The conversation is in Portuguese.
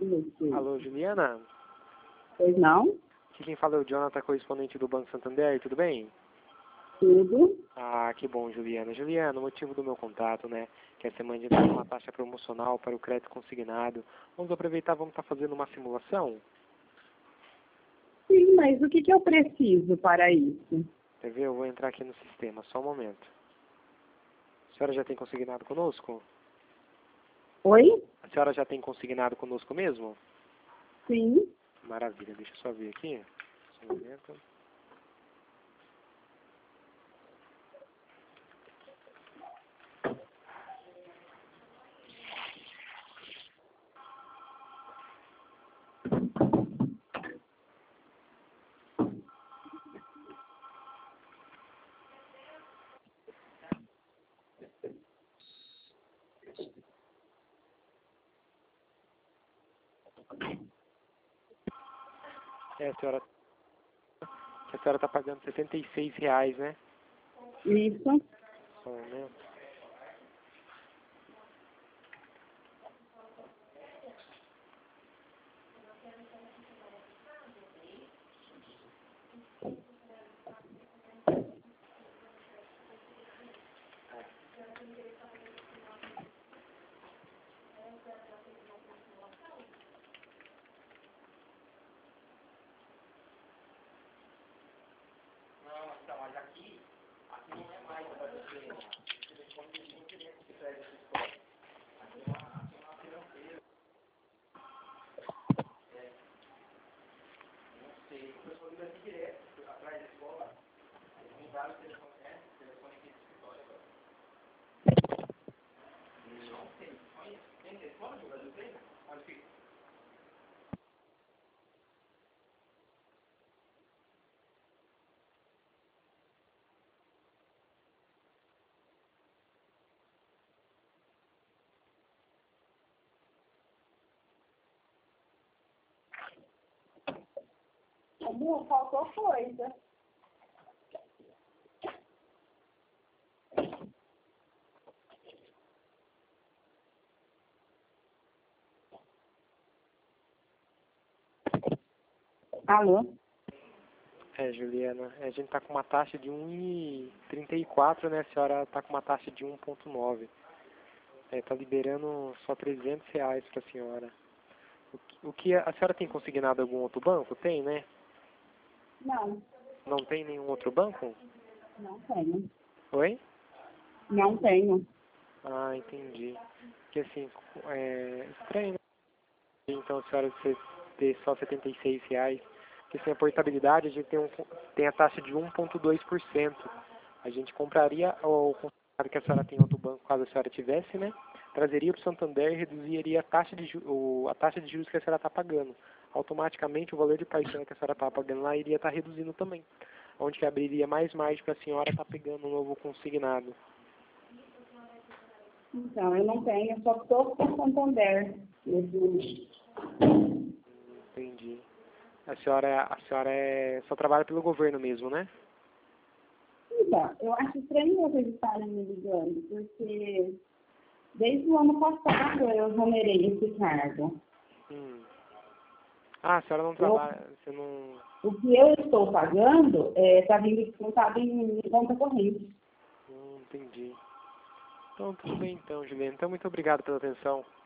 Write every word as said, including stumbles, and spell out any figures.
você. Alô, Juliana? Pois não? Aqui quem fala é o Jonathan, correspondente do Banco Santander, tudo bem? Tudo. Ah, que bom, Juliana. Juliana, o motivo do meu contato, né, que essa semana a gente tem uma taxa promocional para o crédito consignado. Vamos aproveitar, vamos estar fazendo uma simulação? Sim, mas o que, que eu preciso para isso? Quer ver? Eu vou entrar aqui no sistema, só um momento. A senhora já tem consignado conosco? Oi? A senhora já tem consignado conosco mesmo? Sim. Maravilha, deixa eu só ver aqui. Só um momento. É, a senhora, que a senhora está pagando setenta e seis reais, né? Isso. Só um momento. Amor, faltou coisa. Alô? É, Juliana, a gente está com uma taxa de um vírgula trinta e quatro, né? A senhora está com uma taxa de um vírgula nove. Está liberando só trezentos reais para a senhora. O que, o que a, a senhora tem consignado algum outro banco? Tem, né? Não, Não tem nenhum outro banco? não tenho. Oi? Não tenho. Ah, entendi. Porque assim, é estranho, né? Então a senhora você ter só setenta e seis reais. Porque sem a portabilidade a gente tem, um, tem a taxa de um vírgula dois por cento. A gente compraria o consignado que a senhora tem em outro banco, caso a senhora tivesse, né? Trazeria para o Santander e reduziria a taxa de, ju o, a taxa de juros que a senhora está pagando. Automaticamente o valor de parcela que a senhora está pagando lá iria estar reduzindo também. Onde que abriria mais margem para a senhora estar pegando um novo consignado. Então, eu não tenho, eu só estou com Santander. Nesse... Entendi. A senhora, a senhora é, só trabalha pelo governo mesmo, né? Então, eu acho estranho vocês estarem me ligando, porque desde o ano passado eu remunerei esse cargo. Hum. Ah, a senhora não Eu, trabalha, você não... o que eu estou pagando está vindo descontado em, em conta corrente. Hum, entendi. Então, tudo bem então, Juliana. Então, muito obrigado pela atenção.